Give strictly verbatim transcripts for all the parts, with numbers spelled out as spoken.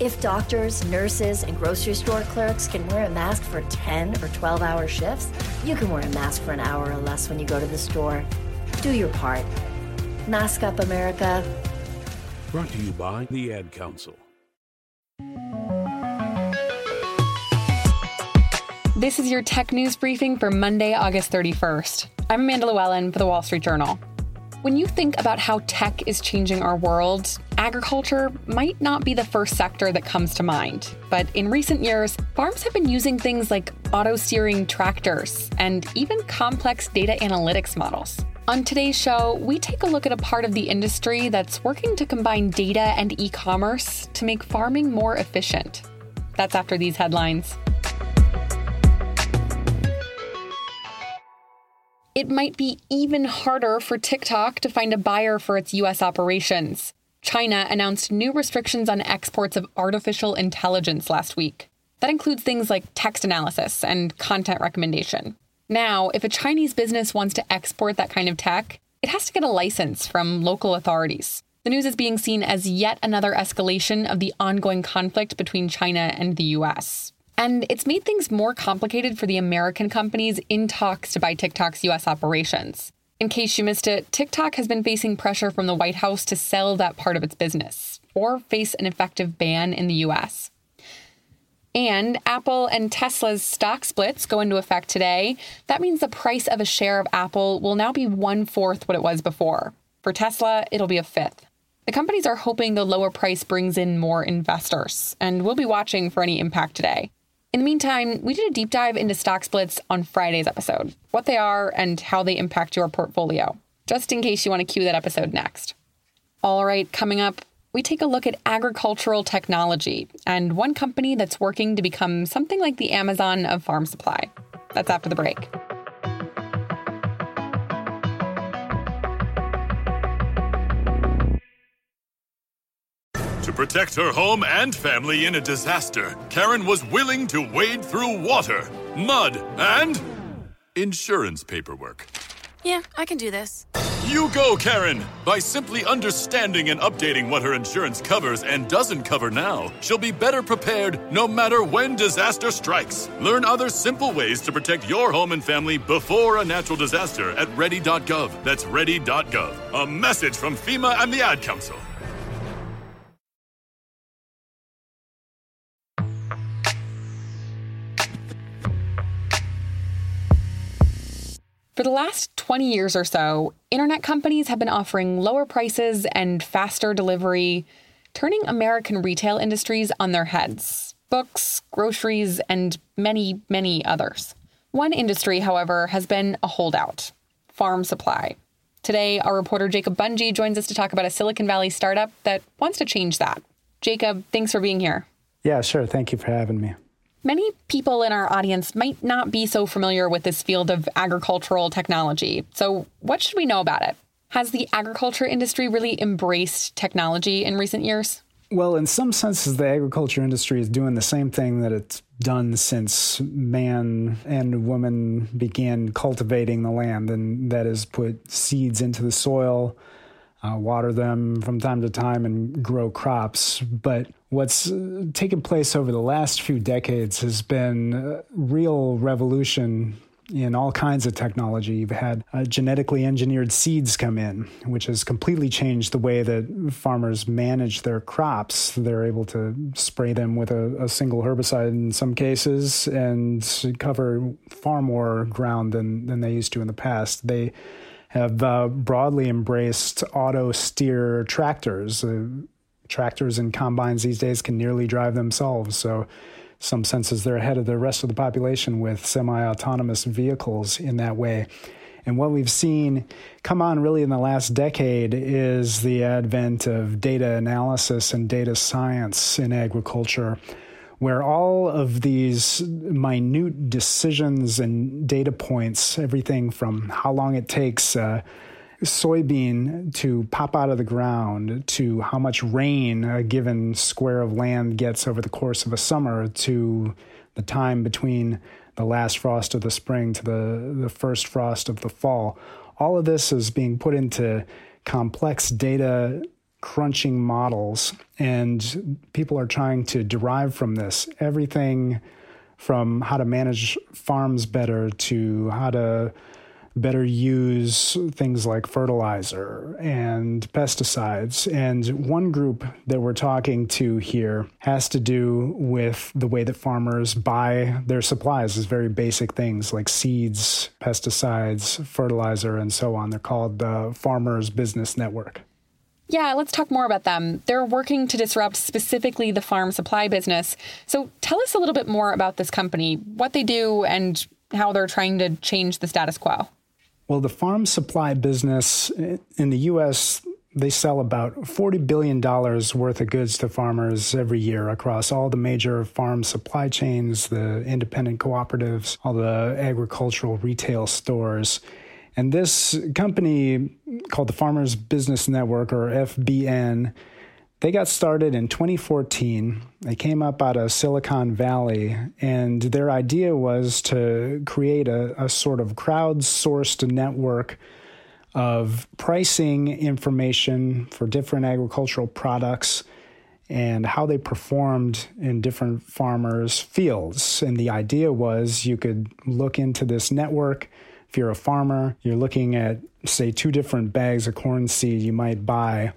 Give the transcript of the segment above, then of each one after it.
If doctors, nurses, and grocery store clerks can wear a mask for ten or twelve-hour shifts, you can wear a mask for an hour or less when you go to the store. Do your part. Mask up, America. Brought to you by the Ad Council. This is your tech news briefing for Monday, August thirty-first. I'm Amanda Llewellyn for The Wall Street Journal. When you think about how tech is changing our world, agriculture might not be the first sector that comes to mind. But in recent years, farms have been using things like auto-steering tractors and even complex data analytics models. On today's show, we take a look at a part of the industry that's working to combine data and e-commerce to make farming more efficient. That's after these headlines. It might be even harder for TikTok to find a buyer for its U S operations. China announced new restrictions on exports of artificial intelligence last week. That includes things like text analysis and content recommendation. Now, if a Chinese business wants to export that kind of tech, it has to get a license from local authorities. The news is being seen as yet another escalation of the ongoing conflict between China and the U S. And it's made things more complicated for the American companies in talks to buy TikTok's U S operations. In case you missed it, TikTok has been facing pressure from the White House to sell that part of its business, or face an effective ban in the U S. And Apple and Tesla's stock splits go into effect today. That means the price of a share of Apple will now be one-fourth what it was before. For Tesla, it'll be a fifth. The companies are hoping the lower price brings in more investors, and we'll be watching for any impact today. In the meantime, we did a deep dive into stock splits on Friday's episode, what they are and how they impact your portfolio, just in case you want to cue that episode next. All right, coming up, we take a look at agricultural technology and one company that's working to become something like the Amazon of farm supply. That's after the break. To protect her home and family in a disaster, Karen was willing to wade through water, mud, and insurance paperwork. Yeah, I can do this. You go, Karen! By simply understanding and updating what her insurance covers and doesn't cover now, she'll be better prepared no matter when disaster strikes. Learn other simple ways to protect your home and family before a natural disaster at ready dot gov. That's ready dot gov. A message from FEMA and the Ad Council. For the last twenty years or so, internet companies have been offering lower prices and faster delivery, turning American retail industries on their heads. Books, groceries, and many, many others. One industry, however, has been a holdout: farm supply. Today, our reporter Jacob Bungie joins us to talk about a Silicon Valley startup that wants to change that. Jacob, thanks for being here. Yeah, sure. Thank you for having me. Many people in our audience might not be so familiar with this field of agricultural technology. So what should we know about it? Has the agriculture industry really embraced technology in recent years? Well, in some senses, the agriculture industry is doing the same thing that it's done since man and woman began cultivating the land, and that is put seeds into the soil, Uh, water them from time to time, and grow crops. But what's uh, taken place over the last few decades has been a real revolution in all kinds of technology. You've had uh, genetically engineered seeds come in, which has completely changed the way that farmers manage their crops. They're able to spray them with a, a single herbicide in some cases and cover far more ground than, than they used to in the past. They have uh, broadly embraced auto-steer tractors. Uh, tractors and combines these days can nearly drive themselves. So in some senses, they're ahead of the rest of the population with semi-autonomous vehicles in that way. And what we've seen come on really in the last decade is the advent of data analysis and data science in agriculture, where all of these minute decisions and data points, everything from how long it takes a soybean to pop out of the ground, to how much rain a given square of land gets over the course of a summer, to the time between the last frost of the spring to the, the first frost of the fall. All of this is being put into complex data crunching models, and people are trying to derive from this everything from how to manage farms better to how to better use things like fertilizer and pesticides. And one group that we're talking to here has to do with the way that farmers buy their supplies. It's very basic things like seeds, pesticides, fertilizer, and so on. They're called the Farmers Business Network. Yeah, let's talk more about them. They're working to disrupt specifically the farm supply business. So tell us a little bit more about this company, what they do, and how they're trying to change the status quo. Well, the farm supply business in the U S, they sell about forty billion dollars worth of goods to farmers every year across all the major farm supply chains, the independent cooperatives, all the agricultural retail stores. And this company called the Farmers Business Network, or F B N, they got started in twenty fourteen. They came up out of Silicon Valley, and their idea was to create a, a sort of crowdsourced network of pricing information for different agricultural products and how they performed in different farmers' fields. And the idea was you could look into this network. If you're a farmer, you're looking at, say, two different bags of corn seed you might buy,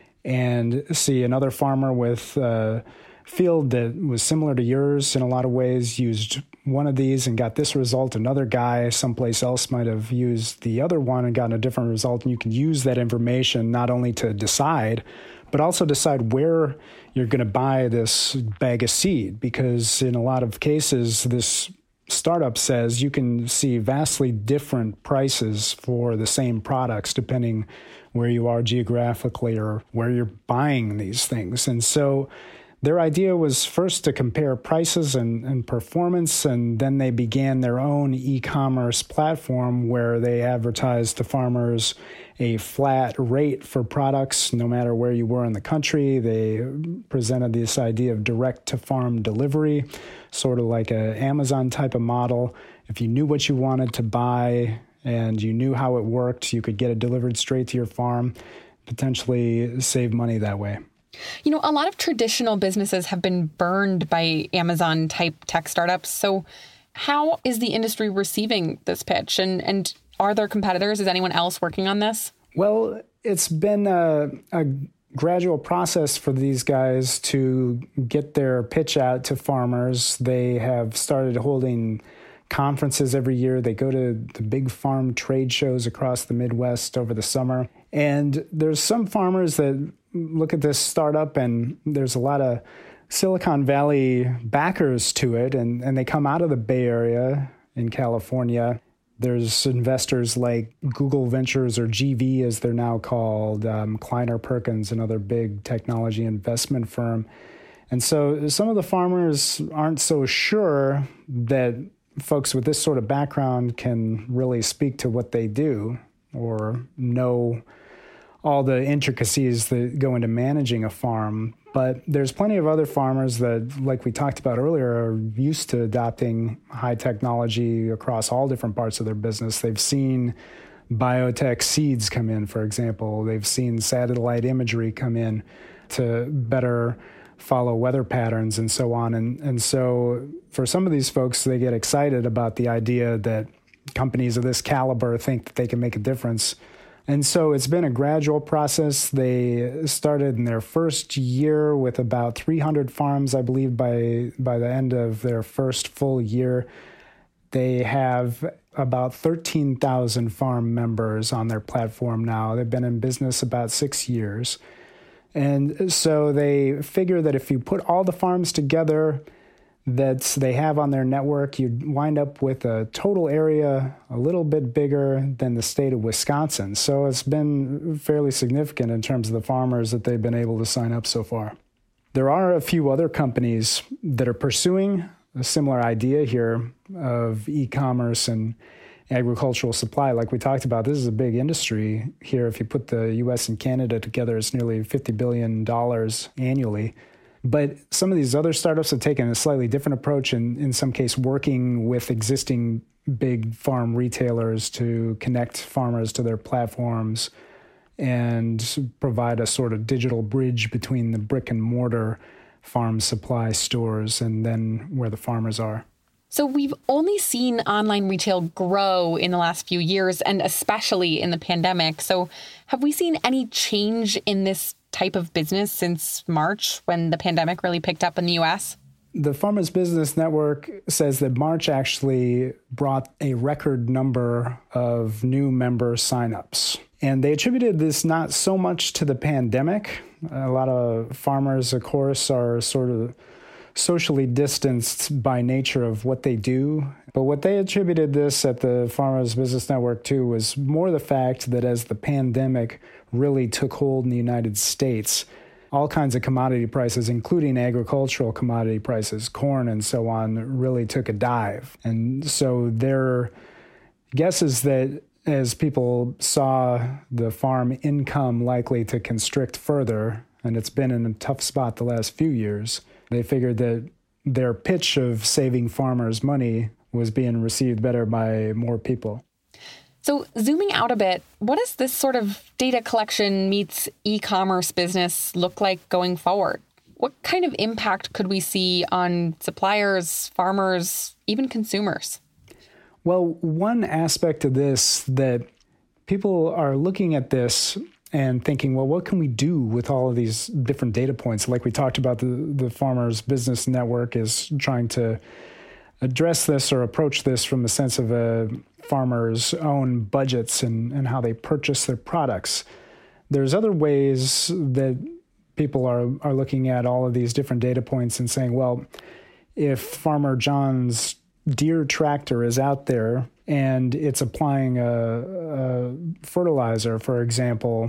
and see another farmer with a field that was similar to yours in a lot of ways used one of these and got this result. Another guy someplace else might have used the other one and gotten a different result. And you can use that information not only to decide, but also decide where you're going to buy this bag of seed. Because in a lot of cases, this startup says you can see vastly different prices for the same products depending where you are geographically or where you're buying these things. And so their idea was first to compare prices and, and performance, and then they began their own e-commerce platform where they advertised to farmers a flat rate for products no matter where you were in the country. They presented this idea of direct-to-farm delivery, sort of like an Amazon type of model. If you knew what you wanted to buy and you knew how it worked, you could get it delivered straight to your farm, potentially save money that way. You know, a lot of traditional businesses have been burned by Amazon-type tech startups. So how is the industry receiving this pitch? And, and are there competitors? Is anyone else working on this? Well, it's been a, a gradual process for these guys to get their pitch out to farmers. They have started holding conferences every year. They go to the big farm trade shows across the Midwest over the summer. And there's some farmers that look at this startup, and there's a lot of Silicon Valley backers to it, and, and they come out of the Bay Area in California. There's investors like Google Ventures, or G V as they're now called, um, Kleiner Perkins, another big technology investment firm. And so some of the farmers aren't so sure that folks with this sort of background can really speak to what they do or know all the intricacies that go into managing a farm. But there's plenty of other farmers that, like we talked about earlier, are used to adopting high technology across all different parts of their business. They've seen biotech seeds come in, for example. They've seen satellite imagery come in to better follow weather patterns and so on. And, and so for some of these folks, they get excited about the idea that companies of this caliber think that they can make a difference. And so it's been a gradual process. They started in their first year with about three hundred farms, I believe, by by the end of their first full year. They have about thirteen thousand farm members on their platform now. They've been in business about six years. And so they figure that if you put all the farms together that they have on their network, you'd wind up with a total area a little bit bigger than the state of Wisconsin. So it's been fairly significant in terms of the farmers that they've been able to sign up so far. There are a few other companies that are pursuing a similar idea here of e-commerce and agricultural supply. Like we talked about, this is a big industry here. If you put the U S and Canada together, it's nearly fifty billion dollars annually. But some of these other startups have taken a slightly different approach, and in some case working with existing big farm retailers to connect farmers to their platforms and provide a sort of digital bridge between the brick and mortar farm supply stores and then where the farmers are. So we've only seen online retail grow in the last few years, and especially in the pandemic. So have we seen any change in this type of business since March, when the pandemic really picked up in the U S? The Farmers Business Network says that March actually brought a record number of new member signups. And they attributed this not so much to the pandemic. A lot of farmers, of course, are sort of socially distanced by nature of what they do. But what they attributed this at the Farmers Business Network to was more the fact that as the pandemic really took hold in the United States, all kinds of commodity prices, including agricultural commodity prices, corn and so on, really took a dive. And so their guess is that as people saw the farm income likely to constrict further, and it's been in a tough spot the last few years, they figured that their pitch of saving farmers money was being received better by more people. So zooming out a bit, what does this sort of data collection meets e-commerce business look like going forward? What kind of impact could we see on suppliers, farmers, even consumers? Well, one aspect of this that people are looking at this and thinking, well, what can we do with all of these different data points? Like we talked about, the, the Farmers Business Network is trying to address this or approach this from the sense of a farmer's own budgets and, and how they purchase their products. There's other ways that people are, are looking at all of these different data points and saying, well, if Farmer John's Deere tractor is out there and it's applying a, a fertilizer, for example,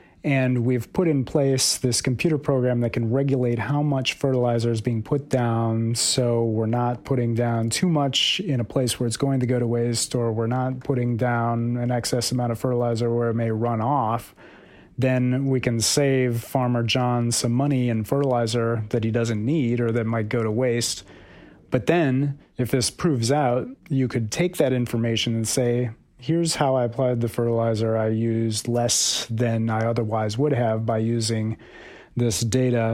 and we've put in place this computer program that can regulate how much fertilizer is being put down, so we're not putting down too much in a place where it's going to go to waste, or we're not putting down an excess amount of fertilizer where it may run off, then we can save Farmer John some money in fertilizer that he doesn't need or that might go to waste. But then, if this proves out, you could take that information and say, here's how I applied the fertilizer. I used less than I otherwise would have by using this data.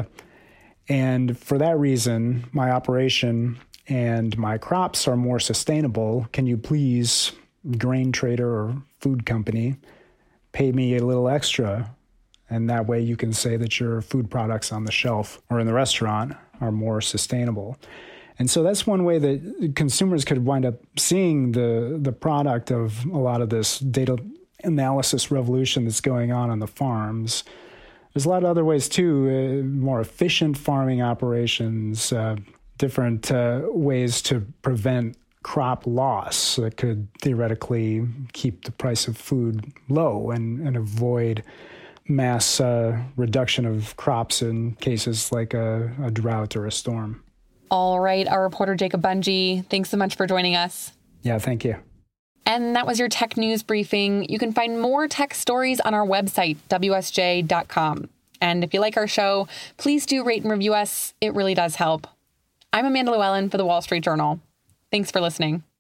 And for that reason, my operation and my crops are more sustainable. Can you please, grain trader or food company, pay me a little extra? And that way you can say that your food products on the shelf or in the restaurant are more sustainable. And so that's one way that consumers could wind up seeing the, the product of a lot of this data analysis revolution that's going on on the farms. There's a lot of other ways, too, uh, more efficient farming operations, uh, different uh, ways to prevent crop loss that could theoretically keep the price of food low and, and avoid mass uh, reduction of crops in cases like a, a drought or a storm. All right, our reporter Jacob Bungie, thanks so much for joining us. Yeah, thank you. And that was your tech news briefing. You can find more tech stories on our website, W S J dot com. And if you like our show, please do rate and review us. It really does help. I'm Amanda Llewellyn for the Wall Street Journal. Thanks for listening.